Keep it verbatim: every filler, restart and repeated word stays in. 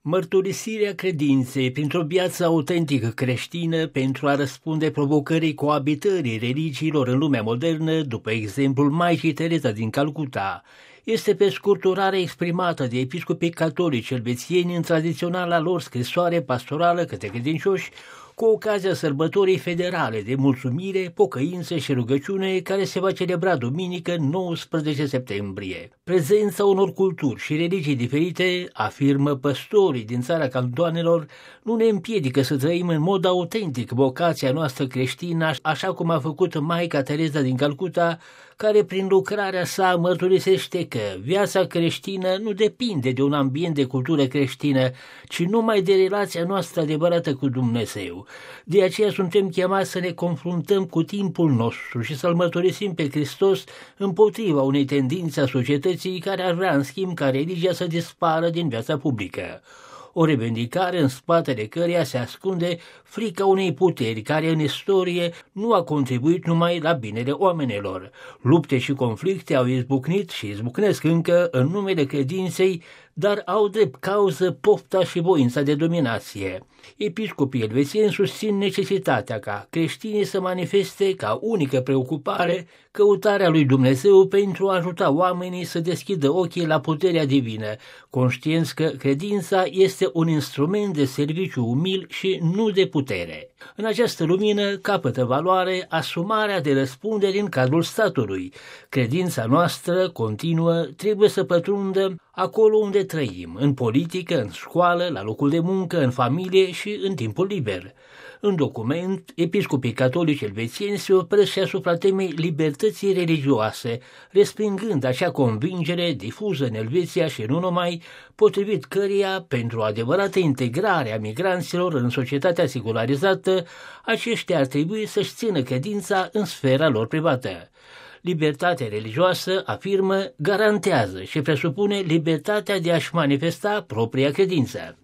Mărturisirea credinței printr-o viață autentică creștină pentru a răspunde provocării coabitării religiilor în lumea modernă, după exemplul Maicii Tereza din Calcuta, este pe scurt urarea exprimată de episcopii catolici elvețieni în tradiționala lor scrisoare pastorală către credincioși, cu ocazia sărbătorii federale de mulțumire, pocăință și rugăciune care se va celebra duminică nouăsprezece septembrie. Prezența unor culturi și religii diferite, afirmă păstorii din țara cantoanelor, nu ne împiedică să trăim în mod autentic vocația noastră creștină, așa cum a făcut Maica Tereza din Calcuta, care prin lucrarea sa mărturisește că viața creștină nu depinde de un ambient de cultură creștină, ci numai de relația noastră adevărată cu Dumnezeu. De aceea suntem chemați să ne confruntăm cu timpul nostru și să-L mărturisim pe Hristos împotriva unei tendințe a societății care ar vrea în schimb ca religia să dispară din viața publică. O revendicare în spatele căreia se ascunde frica unei puteri care în istorie nu a contribuit numai la binele oamenilor. Lupte și conflicte au izbucnit și izbucnesc încă în numele credinței, dar au drept cauză pofta și voința de dominație. Episcopii elvețieni susțin necesitatea ca creștinii să manifeste ca unică preocupare căutarea lui Dumnezeu pentru a ajuta oamenii să deschidă ochii la puterea divină, conștienți că credința este un instrument de serviciu umil și nu de putere. În această lumină capătă valoare asumarea de răspundere în cadrul statului. Credința noastră continuă trebuie să pătrundă acolo unde trăim, în politică, în școală, la locul de muncă, în familie și în timpul liber. În document, episcopii catolici elvețieni se opresc și asupra temei libertății religioase, respingând acea convingere difuză în Elveția și nu numai, potrivit căreia, pentru o adevărată integrare a migranților în societatea secularizată, aceștia ar trebui să-și țină credința în sfera lor privată. Libertatea religioasă, afirmă, garantează și presupune libertatea de a-și manifesta propria credință.